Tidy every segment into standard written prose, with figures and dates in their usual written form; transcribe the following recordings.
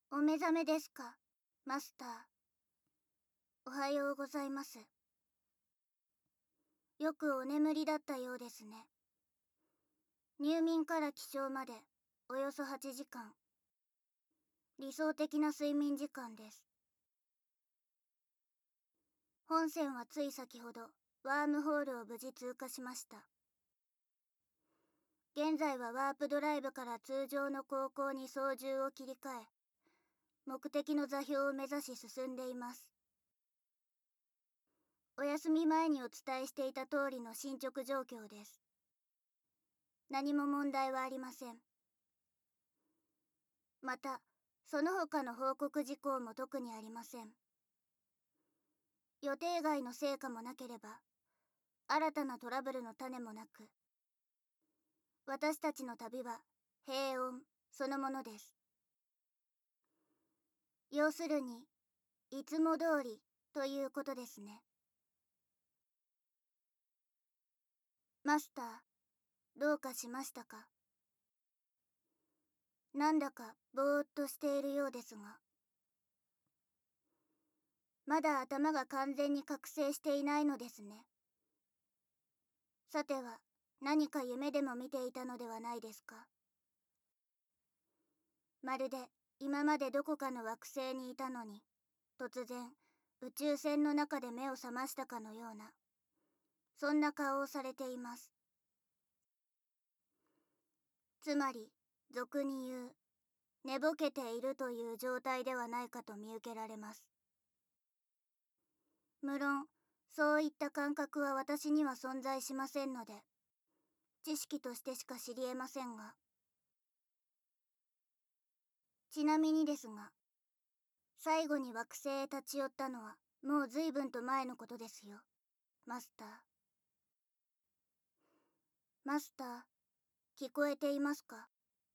お目覚めですか、マスター。おはようございます。よくお眠りだったようですね。入眠から起床までおよそ8時間。理想的な睡眠時間です。本船はつい先ほどワームホールを無事通過しました。現在はワープドライブから通常の航行に操縦を切り替え、目的の座標を目指し進んでいます。お休み前にお伝えしていた通りの進捗状況です。何も問題はありません。また、その他の報告事項も特にありません。予定外の成果もなければ、新たなトラブルの種もなく、私たちの旅は平穏そのものです。要するに、いつも通りということですね。マスター、どうかしましたか？なんだかぼーっとしているようですが。まだ頭が完全に覚醒していないのですね。さては、何か夢でも見ていたのではないですか？まるで今までどこかの惑星にいたのに、突然宇宙船の中で目を覚ましたかのような、そんな顔をされています。つまり、俗に言う、寝ぼけているという状態ではないかと見受けられます。無論、そういった感覚は私には存在しませんので、知識としてしか知り得ませんが。ちなみにですが、最後に惑星へ立ち寄ったのはもう随分と前のことですよ、マスター。マスター、聞こえていますか？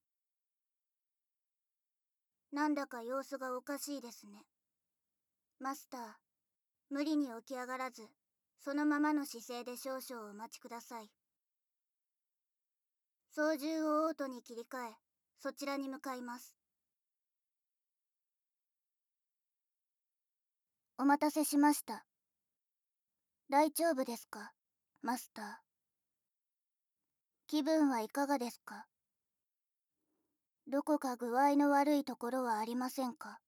なんだか様子がおかしいですね。マスター、無理に起き上がらず、そのままの姿勢で少々お待ちください。操縦をオートに切り替え、そちらに向かいます。お待たせしました。大丈夫ですか、マスター。気分はいかがですか？どこか具合の悪いところはありませんか？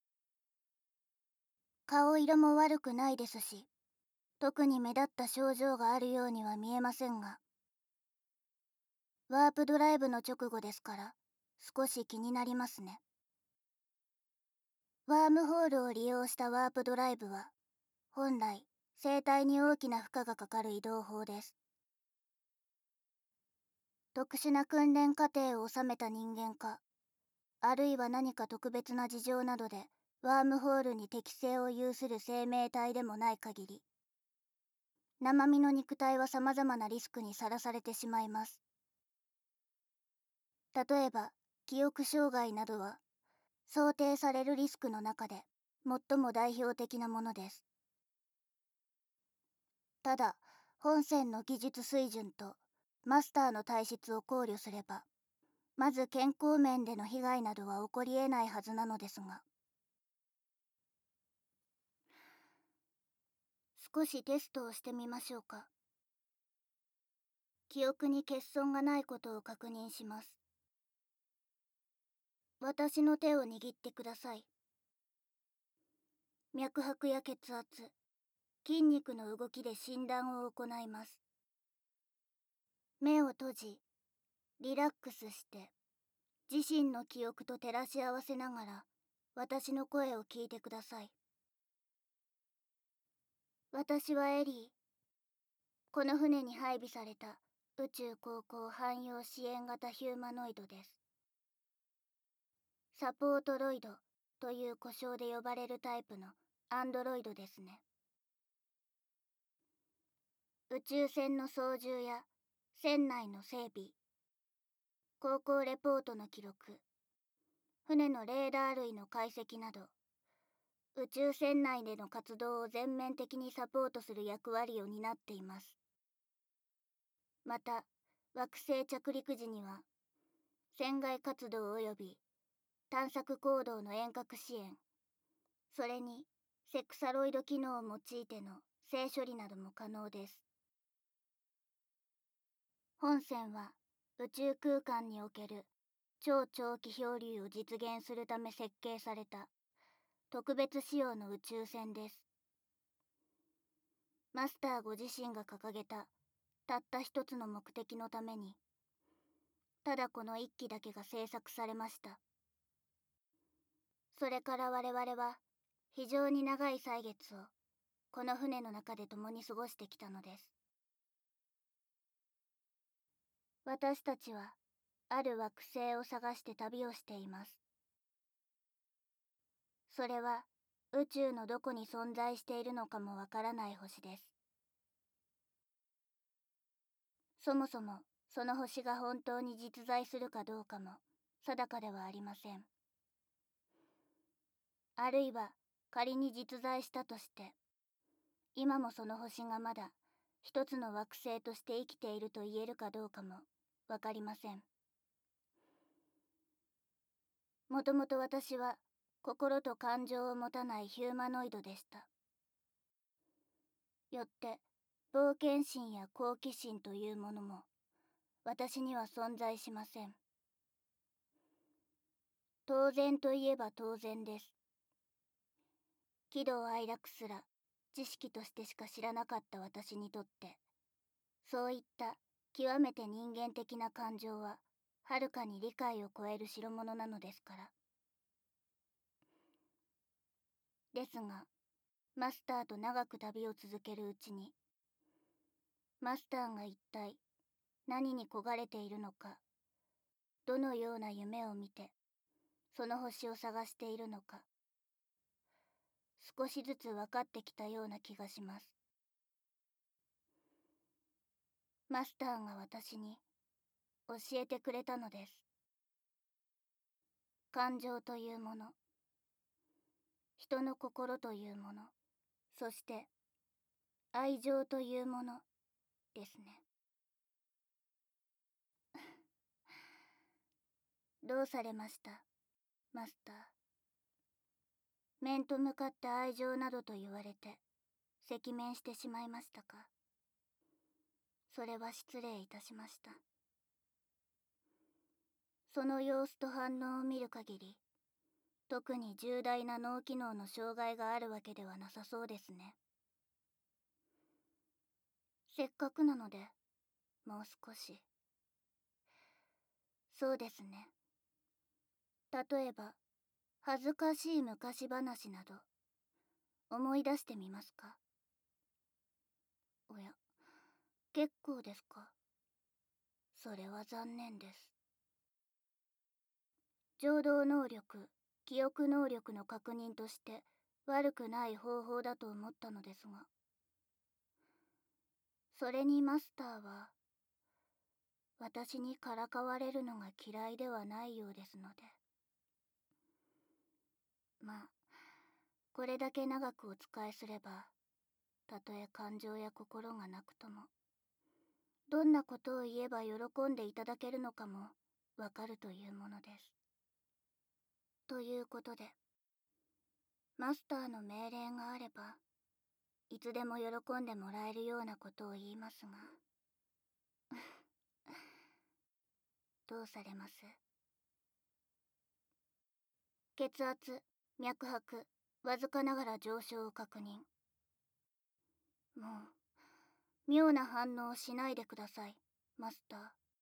顔色も悪くないですし、特に目立った症状があるようには見えませんが。ワープドライブの直後ですから、少し気になりますね。ワームホールを利用したワープドライブは、本来、生体に大きな負荷がかかる移動法です。特殊な訓練過程を収めた人間か、あるいは何か特別な事情などで、ワームホールに適性を有する生命体でもない限り、生身の肉体は様々なリスクにさらされてしまいます。例えば、記憶障害などは、想定されるリスクの中で最も代表的なものです。ただ、本船の技術水準とマスターの体質を考慮すれば、まず健康面での被害などは起こり得ないはずなのですが、少しテストをしてみましょうか。記憶に欠損がないことを確認します。私の手を握ってください。脈拍や血圧、筋肉の動きで診断を行います。目を閉じ、リラックスして、自身の記憶と照らし合わせながら、私の声を聞いてください。私はエリー。この船に配備された宇宙航行汎用支援型ヒューマノイドです。サポートロイドという呼称で呼ばれるタイプのアンドロイドですね。宇宙船の操縦や船内の整備、航行レポートの記録、船のレーダー類の解析など、宇宙船内での活動を全面的にサポートする役割を担っています。また、惑星着陸時には、船外活動及び探索行動の遠隔支援、それにセクサロイド機能を用いての性処理なども可能です。本船は宇宙空間における超長期漂流を実現するため設計された特別仕様の宇宙船です。マスターご自身が掲げたたった一つの目的のために、ただこの一機だけが製作されました。それから我々は非常に長い歳月をこの船の中で共に過ごしてきたのです。私たちはある惑星を探して旅をしています。それは宇宙のどこに存在しているのかもわからない星です。そもそもその星が本当に実在するかどうかも定かではありません。あるいは仮に実在したとして、今もその星がまだ一つの惑星として生きていると言えるかどうかもわかりません。もともと私は心と感情を持たないヒューマノイドでした。よって冒険心や好奇心というものも私には存在しません。当然といえば当然です。喜怒哀楽すら知識としてしか知らなかった私にとって、そういった極めて人間的な感情ははるかに理解を超える代物なのですから。ですが、マスターと長く旅を続けるうちに、マスターが一体何に焦がれているのか、どのような夢を見てその星を探しているのか、少しずつ分かってきたような気がします。マスターが私に教えてくれたのです。感情というもの、人の心というもの、そして愛情というものですね。どうされました、マスター。面と向かって愛情などと言われて赤面してしまいましたか。それは失礼いたしました。その様子と反応を見る限り、特に重大な脳機能の障害があるわけではなさそうですね。せっかくなので、もう少し。そうですね。例えば、恥ずかしい昔話など、思い出してみますか。おや、結構ですか。それは残念です。情動能力、記憶能力の確認として悪くない方法だと思ったのですが、それにマスターは私にからかわれるのが嫌いではないようですので、まあこれだけ長くお仕えすれば、たとえ感情や心がなくともどんなことを言えば喜んでいただけるのかもわかるというものです。ということで、マスターの命令があればいつでも喜んでもらえるようなことを言いますが、どうされます。血圧、脈拍、わずかながら上昇を確認。もう妙な反応をしないでください、マスター。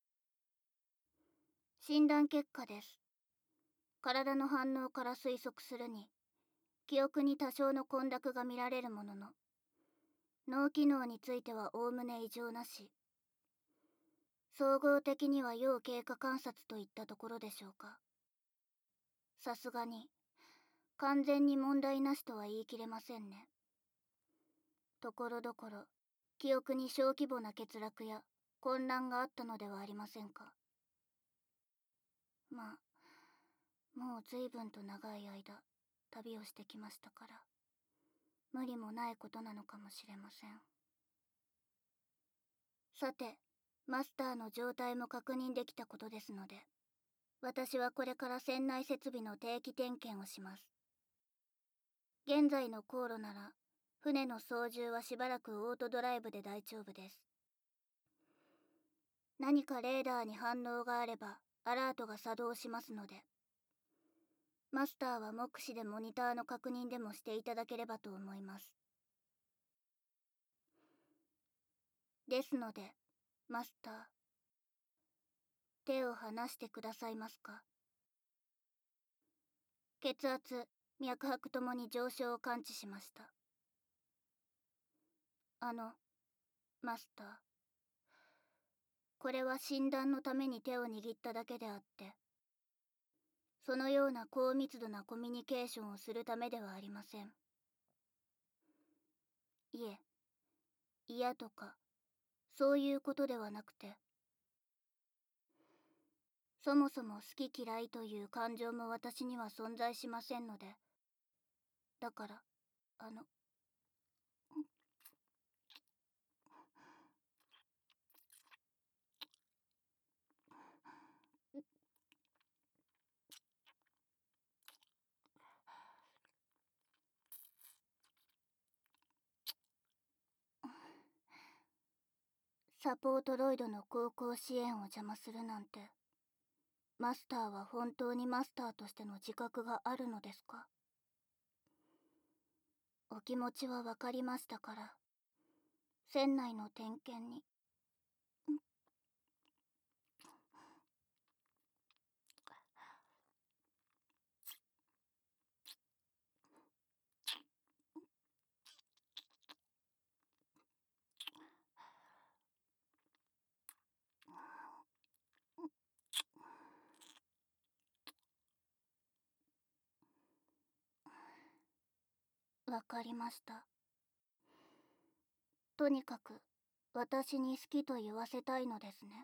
診断結果です。体の反応から推測するに、記憶に多少の混濁が見られるものの、脳機能についてはおおむね異常なし。総合的には要経過観察といったところでしょうか。さすがに完全に問題なしとは言い切れませんね。ところどころ記憶に小規模な欠落や混乱があったのではありませんか。まあもう随分と長い間旅をしてきましたから、無理もないことなのかもしれません。さて、マスターの状態も確認できたことですので、 私はこれから船内設備の定期点検をします。現在の航路なら、船の操縦はしばらくオートドライブで大丈夫です。何かレーダーに反応があれば、アラートが作動しますので、マスターは目視でモニターの確認でもしていただければと思います。ですので、マスター、手を離してくださいますか。血圧、脈拍ともに上昇を感知しました。マスター、これは診断のために手を握っただけであって、そのような高密度なコミュニケーションをするためではありません。いえ、嫌とか、そういうことではなくて、そもそも好き嫌いという感情も私には存在しませんので、だから、サポートロイドの航行支援を邪魔するなんて、マスターは本当にマスターとしての自覚があるのですか。お気持ちはわかりましたから、船内の点検に。わかりました。とにかく、私に好きと言わせたいのですね。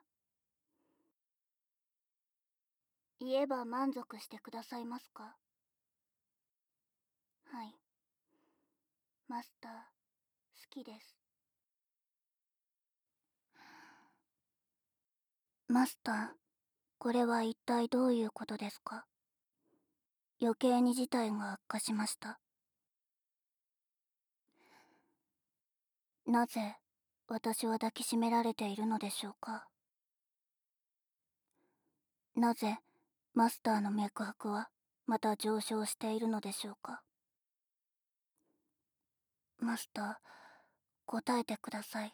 言えば満足してくださいますか。はい。マスター、好きです。マスター、これは一体どういうことですか。余計に事態が悪化しました。なぜ、私は抱きしめられているのでしょうか。なぜ、マスターの脈拍は、また上昇しているのでしょうか。マスター、答えてください。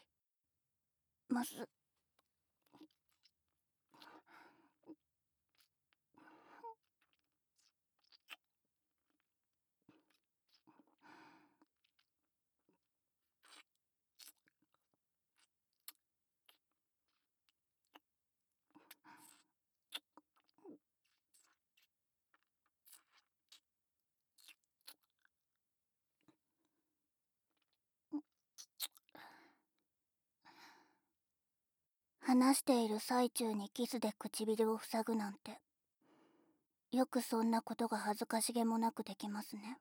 話している最中にキスで唇を塞ぐなんて、よくそんなことが恥ずかしげもなくできますね。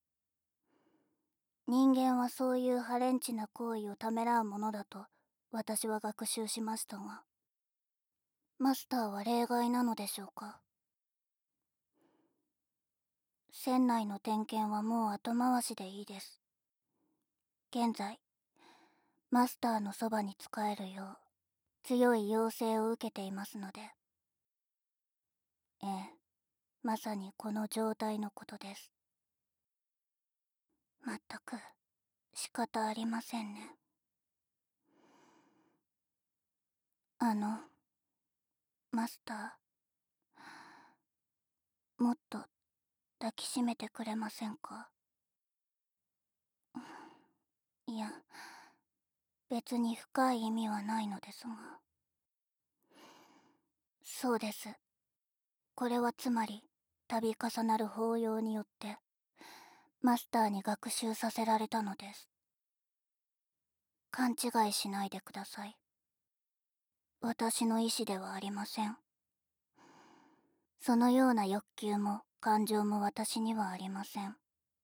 人間はそういう破廉恥な行為をためらうものだと私は学習しましたが、マスターは例外なのでしょうか。船内の点検はもう後回しでいいです。現在、マスターのそばに仕えるよう強い要請を受けていますので。ええ、まさにこの状態のことです。まったく仕方ありませんね。マスター、もっと抱きしめてくれませんか。いや、別に深い意味はないのですが。そうです。これはつまり、度重なる抱擁によって、マスターに学習させられたのです。勘違いしないでください。私の意志ではありません。そのような欲求も感情も私にはありません。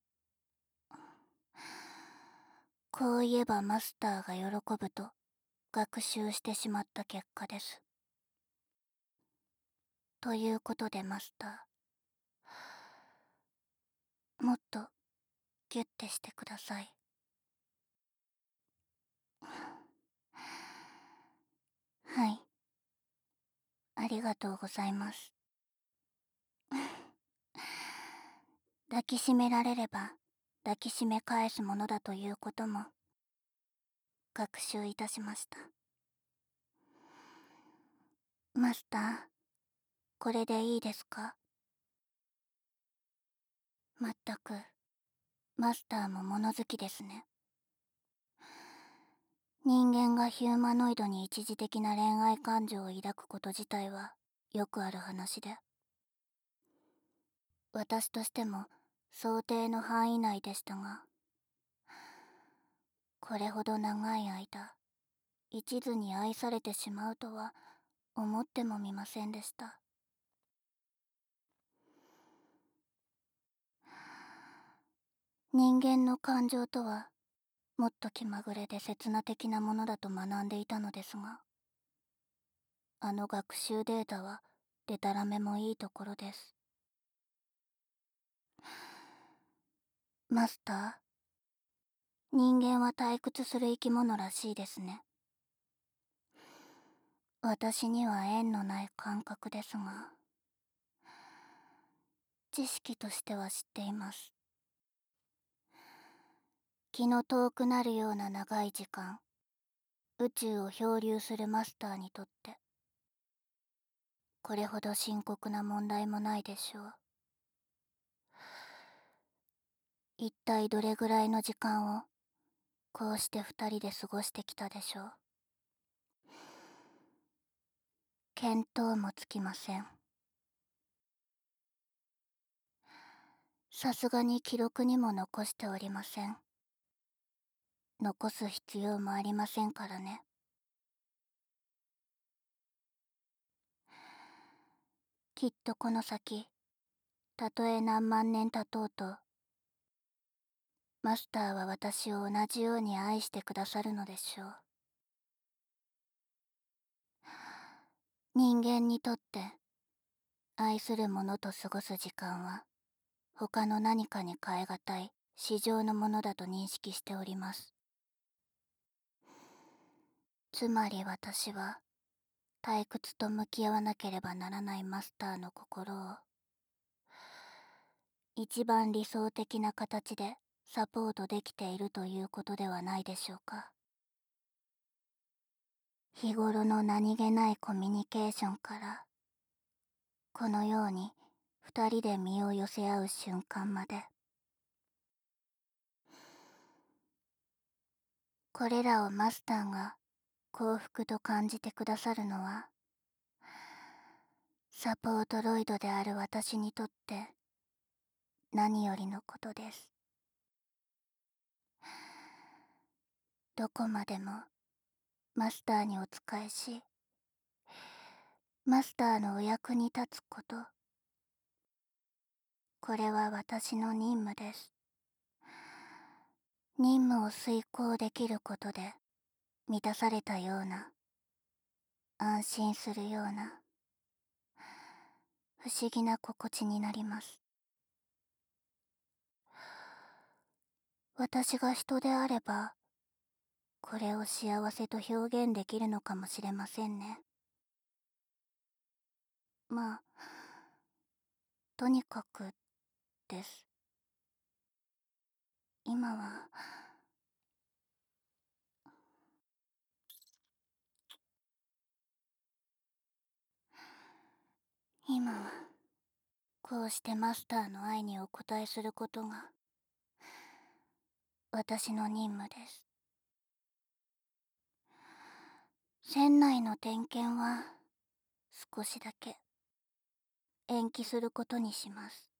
こう言えばマスターが喜ぶと学習してしまった結果です。 ということでマスター、もっとギュッてしてください。はい、ありがとうございます。抱きしめられれば抱きしめ返すものだということも学習いたしました。マスター、これでいいですか？まったく、マスターも物好きですね。人間がヒューマノイドに一時的な恋愛感情を抱くこと自体はよくある話で、私としても想定の範囲内でしたが、これほど長い間一途に愛されてしまうとは思ってもみませんでした。人間の感情とはもっと気まぐれで刹那的なものだと学んでいたのですが、あの学習データはデタラメもいいところです。マスター、人間は退屈する生き物らしいですね。私には縁のない感覚ですが、知識としては知っています。気の遠くなるような長い時間、宇宙を漂流するマスターにとって、これほど深刻な問題もないでしょう。一体どれぐらいの時間をこうして二人で過ごしてきたでしょう。見当もつきません。さすがに記録にも残しておりません。残す必要もありませんからね。きっとこの先、たとえ何万年経とうと、マスターは私を同じように愛してくださるのでしょう。人間にとって愛する者と過ごす時間は他の何かに代え難い至上のものだと認識しております。つまり私は退屈と向き合わなければならないマスターの心を一番理想的な形でサポートできているということではないでしょうか。日頃の何気ないコミュニケーションからこのように二人で身を寄せ合う瞬間まで、これらをマスターが幸福と感じてくださるのは、サポートロイドである私にとって何よりのことです。どこまでもマスターにお仕えし、マスターのお役に立つこと、これは私の任務です。任務を遂行できることで満たされたような、安心するような、不思議な心地になります。私が人であれば、これを幸せと表現できるのかもしれませんね。まあ、とにかくです。今は、今は、こうしてマスターの愛にお応えすることが、私の任務です。船内の点検は、少しだけ、延期することにします。